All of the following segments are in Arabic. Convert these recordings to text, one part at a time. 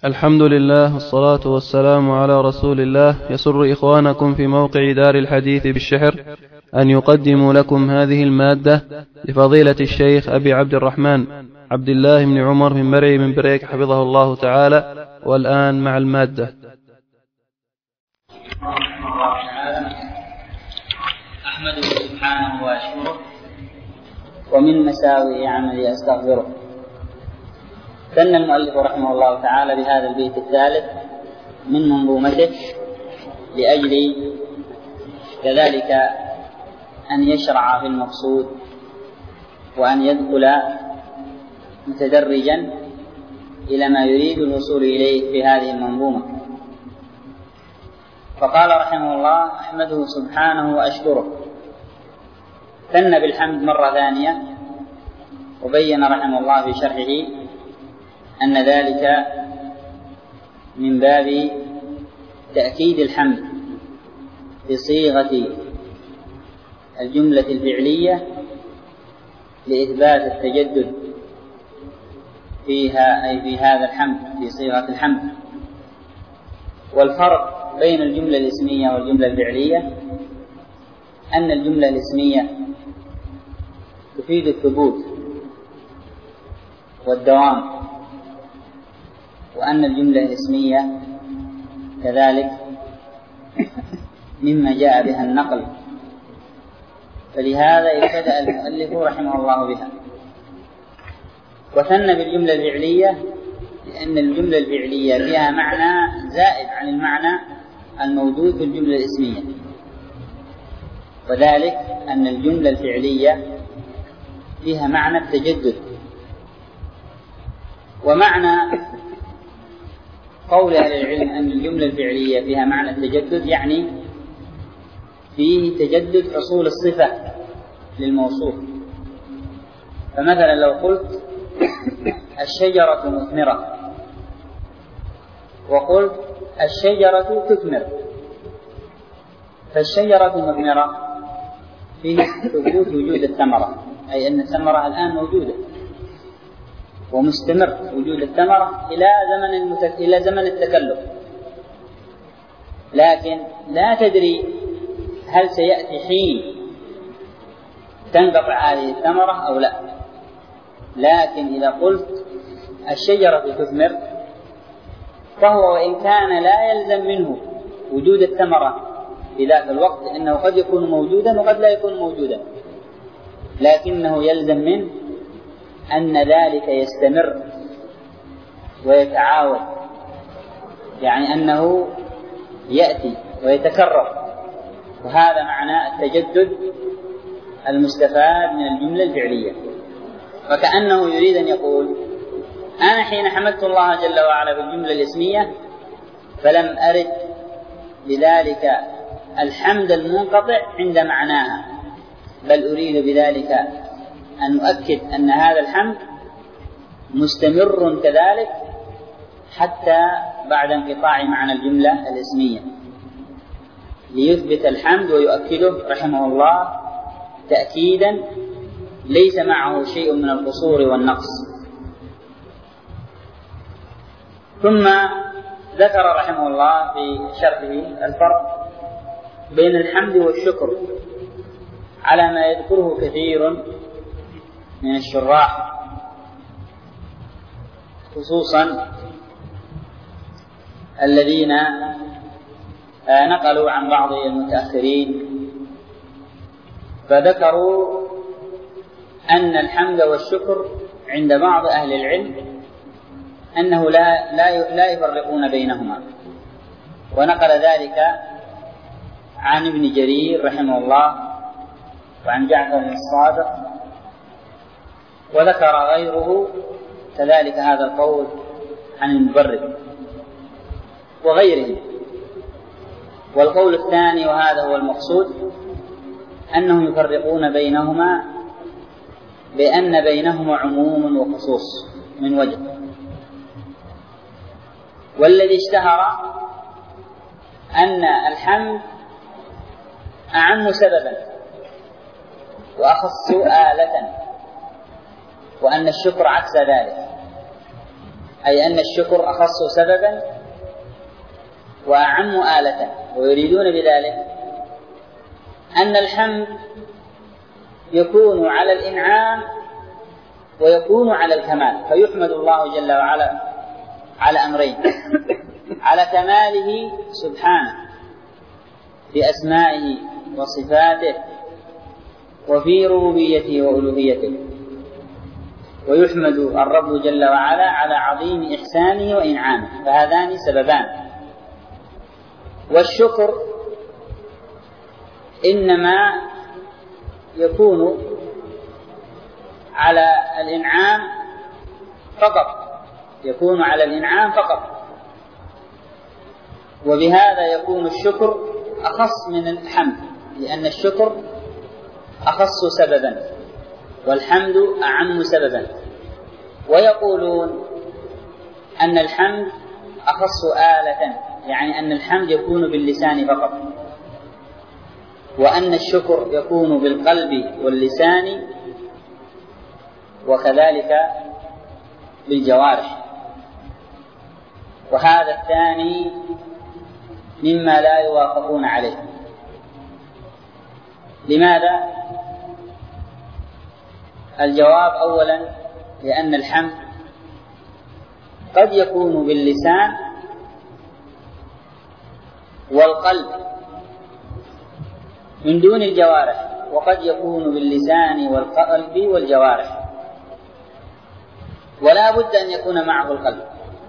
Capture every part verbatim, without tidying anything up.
الحمد لله والصلاة والسلام على رسول الله. يسر إخوانكم في موقع دار الحديث بالشحر أن يقدموا لكم هذه المادة لفضيلة الشيخ أبي عبد الرحمن عبد الله بن عمر من مرعي من بريك حفظه الله تعالى. والآن مع المادة. أحمده سبحانه وأشكره، ومن مساوئ عملي أستغفره. ثنى المؤلف رحمه الله تعالى بهذا البيت الثالث من منظومته لأجل كذلك أن يشرع في المقصود وأن يدخل متدرجا إلى ما يريد الوصول إليه في هذه المنظومة. فقال رحمه الله: أحمده سبحانه وأشكره. ثنى بالحمد مرة ثانية، وبين رحمه الله في شرحه أن ذلك من باب تأكيد الحمد بصيغة الجملة الفعلية لإثبات التجدد فيها، أي في هذا الحمد في صيغة الحمد. والفرق بين الجملة الاسمية والجملة الفعلية أن الجملة الاسمية تفيد الثبوت والدوام، وأن الجملة الاسمية كذلك مما جاء بها النقل، فلهذا ابتدأ المؤلف رحمه الله بها. وثنى بالجملة الفعلية لأن الجملة الفعلية فيها معنى زائد عن المعنى الموجود في الجملة الاسمية، وذلك أن الجملة الفعلية فيها معنى التجدد. ومعنى قول أهل العلم أن الجملة الفعلية فيها معنى التجدد يعني فيه تجدد حصول الصفة للموصوف. فمثلا لو قلت الشجرة مثمرة وقلت الشجرة تثمر، فالشجرة مثمرة فيه ثبوت وجود الثمرة، أي أن الثمرة الآن موجودة ومستمر وجود الثمرة إلى زمن المتك... إلى زمن التكلف، لكن لا تدري هل سيأتي حين تنقطع هذه الثمرة أو لا. لكن إذا قلت الشجرة تثمر فهو وإن كان لا يلزم منه وجود الثمرة في ذاك الوقت، إنه قد يكون موجودا وقد لا يكون موجودا، لكنه يلزم منه أن ذلك يستمر ويتعاود، يعني أنه يأتي ويتكرر. وهذا معنى التجدد المستفاد من الجملة الفعلية. فكأنه يريد أن يقول: أنا حين حمدت الله جل وعلا بالجملة الاسمية فلم أرد بذلك الحمد المنقطع عند معناها، بل أريد بذلك أن نؤكد أن هذا الحمد مستمر كذلك حتى بعد انقطاع معنى الجملة الاسمية، ليثبت الحمد ويؤكده رحمه الله تأكيدا ليس معه شيء من القصور والنقص. ثم ذكر رحمه الله في شرحه الفرق بين الحمد والشكر على ما يذكره كثير من الشراح، خصوصا الذين نقلوا عن بعض المتأخرين، فذكروا أن الحمد والشكر عند بعض أهل العلم أنه لا لا لا يفرقون بينهما. ونقل ذلك عن ابن جرير رحمه الله وعن جعفر الصادق، وذكر غيره كذلك هذا القول عن المبرد وغيره. والقول الثاني وهذا هو المقصود أنهم يفرقون بينهما بأن بينهما عموم وخصوص من وجه. والذي اشتهر أن الحمد أعم سببا وأخص آلة، وأن الشكر عكس ذلك. أي أن الشكر أخص سببا وأعم آلة، ويريدون بذلك أن الحمد يكون على الإنعام ويكون على الكمال، فيحمد الله جل وعلا على أمرين: على كماله سبحانه بأسمائه وصفاته وفي ربوبيته وألوهيته، ويحمد الرب جل وعلا على عظيم إحسانه وإنعامه، فهذان سببان. والشكر إنما يكون على الإنعام فقط، يكون على الإنعام فقط، وبهذا يكون الشكر أخص من الحمد، لأن الشكر أخص سببا والحمد أعم سببا. ويقولون أن الحمد أخص آلة، يعني أن الحمد يكون باللسان فقط، وأن الشكر يكون بالقلب واللسان وكذلك بالجوارح. وهذا الثاني مما لا يوافقون عليه. لماذا؟ الجواب: أولا لأن الحمد قد يكون باللسان والقلب من دون الجوارح، وقد يكون باللسان والقلب والجوارح، ولا بد أن يكون معه القلب.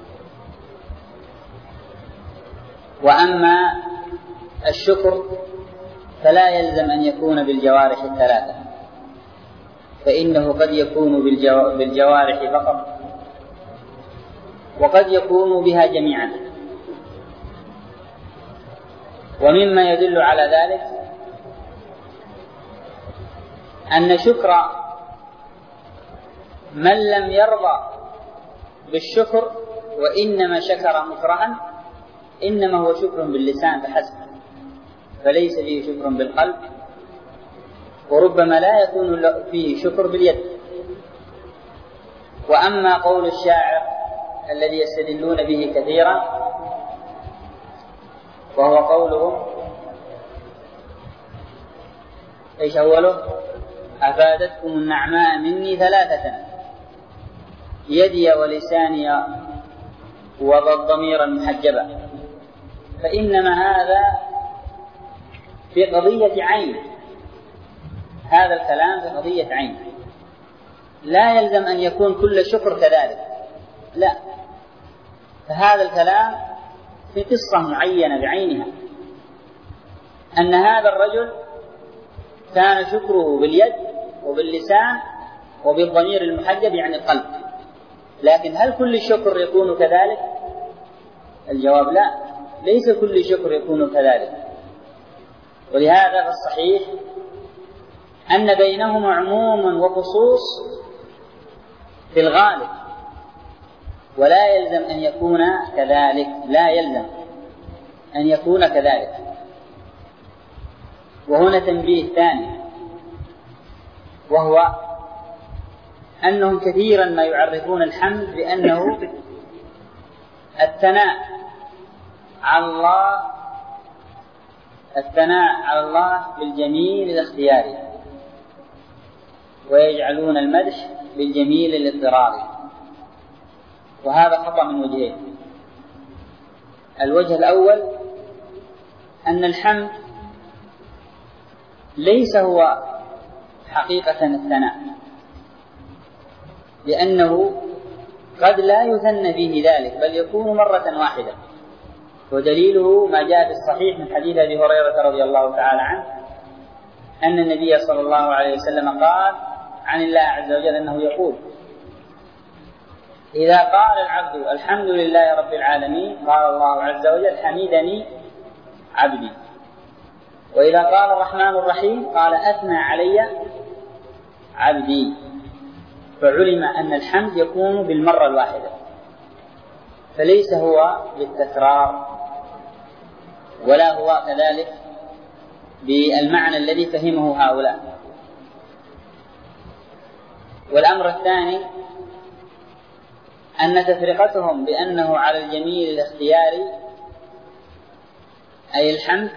وأما الشكر فلا يلزم أن يكون بالجوارح الثلاثة، فإنه قد يكون بالجوارح فقط، وقد يكون بها جميعا. ومما يدل على ذلك أن شكر من لم يرضى بالشكر وإنما شكر مكرها إنما هو شكر باللسان فحسب، فليس فيه شكر بالقلب، وربما لا يكون فيه شكر باليد. وأما قول الشاعر الذي يستدلون به كثيرا وهو قوله ايش أوله؟ أفادتكم النعماء مني ثلاثة: يدي ولساني وذا الضمير المحجبة. فإنما هذا في قضية عين، هذا الكلام في قضية عين، لا يلزم أن يكون كل شكر كذلك، لا، فهذا الكلام في قصة معينة بعينها، أن هذا الرجل كان شكره باليد وباللسان وبالضمير المحجب يعني القلب، لكن هل كل شكر يكون كذلك؟ الجواب لا، ليس كل شكر يكون كذلك. ولهذا فالصحيح أن بينهما عموما وخصوص في الغالب، ولا يلزم أن يكون كذلك، لا يلزم أن يكون كذلك. وهنا تنبيه ثاني، وهو أنهم كثيرا ما يعرفون الحمد بأنه الثناء على الله، الثناء على الله بالجميل الاختياري، ويجعلون المدح بالجميل الاضطراري، وهذا خطأ من وجهين. الوجه الأول أن الحمد ليس هو حقيقة الثناء، لأنه قد لا يثنى به ذلك، بل يكون مرة واحدة. ودليله ما جاء في الصحيح من حديث أبي هريرة رضي الله تعالى عنه أن النبي صلى الله عليه وسلم قال عن الله عز وجل أنه يقول: إذا قال العبد الحمد لله رب العالمين قال الله عز وجل: حمدني عبدي. وإذا قال الرحمن الرحيم قال: أثنى علي عبدي. فعلم أن الحمد يكون بالمرة الواحدة، فليس هو بالتكرار، ولا هو كذلك بالمعنى الذي فهمه هؤلاء. والأمر الثاني أن تفرقتهم بأنه على الجميل الاختياري أي الحمد،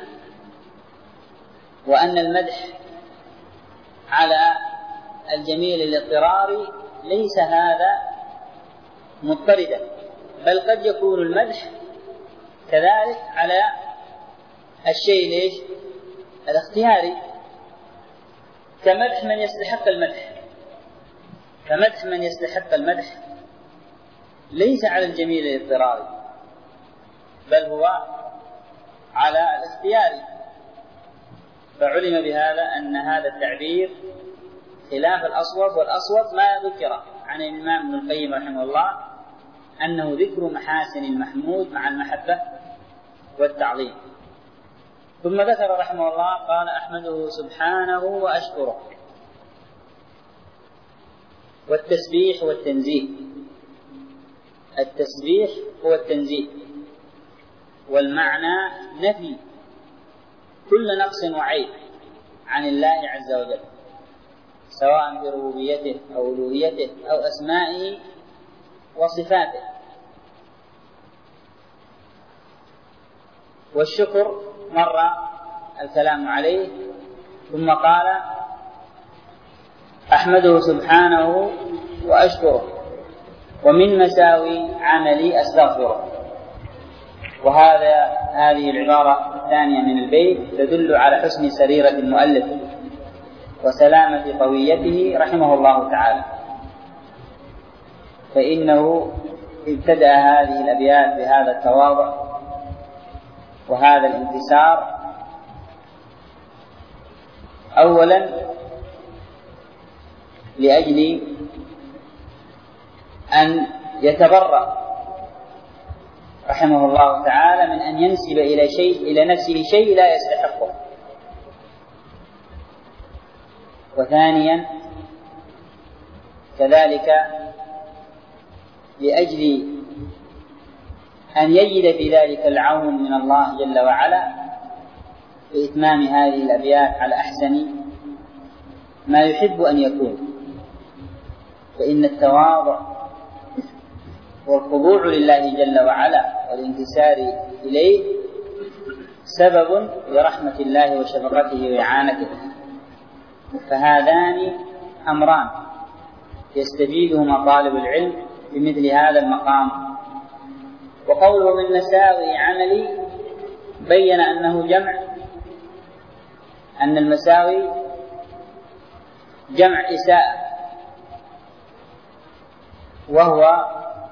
وأن المدح على الجميل الاضطراري ليس هذا مضطردا، بل قد يكون المدح كذلك على الشيء ليش الاختياري، كمدح من يستحق المدح. فمدح من يستحق المدح ليس على الجميل الاضطراري، بل هو على الاختياري. فعلم بهذا أن هذا التعبير خلاف الأصوب، والأصوب ما ذكر عن الإمام ابن القيم رحمه الله أنه ذكر محاسن المحمود مع المحبة والتعظيم. ثم ذكر رحمه الله قال: أحمده سبحانه وأشكره. والتسبيح والتنزيه، التسبيح هو التنزيه، والمعنى نفي كل نقص وعيب عن الله عز وجل، سواء بربوبيته أو ألوهيته أو أسمائه وصفاته. والشكر مر الكلام عليه، ثم قال: أحمده سبحانه وأشكره، ومن مساوي عملي أستغفره. وهذا هذه العبارة الثانية من البيت تدل على حسن سريرة المؤلف وسلامة طويته رحمه الله تعالى، فإنه ابتدأ هذه الأبيات بهذا التواضع وهذا الانكسار، أولا لأجل أن يتبرأ رحمه الله تعالى من أن ينسب إلى شيء إلى نفسه شيء لا يستحقه. وثانيا كذلك لأجل أن يجد في ذلك العون من الله جل وعلا في إتمام هذه الأبيات على أحسن ما يحب أن يكون. فإن التواضع والخضوع لله جل وعلا والانكسار إليه سبب لرحمة الله وشفقته وإعانته، فهذان أمران يستفيدهما طالب العلم بمثل هذا المقام. وقوله من مساوي عملي بين أنه جمع، أن المساوي جمع إساءة، وهو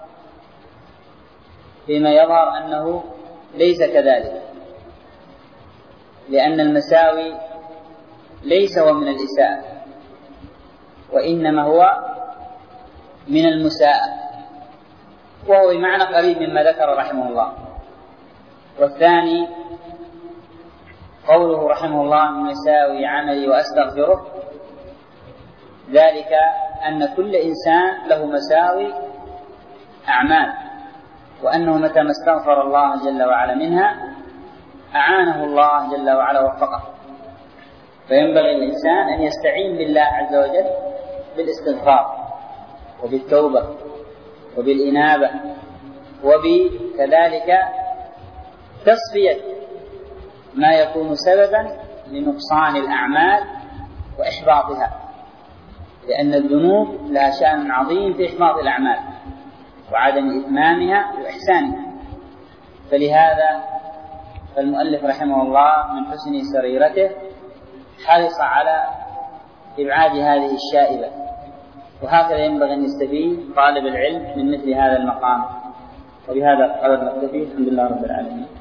فيما يظهر أنه ليس كذلك، لأن المساوي ليس هو من الإساءة، وإنما هو من المساءة، وهو بمعنى قريب مما ذكر رحمه الله. والثاني قوله رحمه الله من مساوي عملي وأستغفره، ذلك أن كل إنسان له مساوي أعمال، وأنه متى ما استغفر الله جل وعلا منها أعانه الله جل وعلا ووفقه. فينبغي الإنسان أن يستعين بالله عز وجل بالاستغفار وبالتوبة وبالإنابة، وبكذلك تصفية ما يكون سببا لنقصان الأعمال وإحباطها، لأن الذنوب لها شأن عظيم في إحباط الأعمال وعدم إتمامها وإحسانها. فلهذا فالمؤلف رحمه الله من حسن سريرته حرص على إبعاد هذه الشائبة، وهكذا ينبغي أن يستفيد طالب العلم من مثل هذا المقام. وبهذا القدر نكتفي. الحمد لله رب العالمين.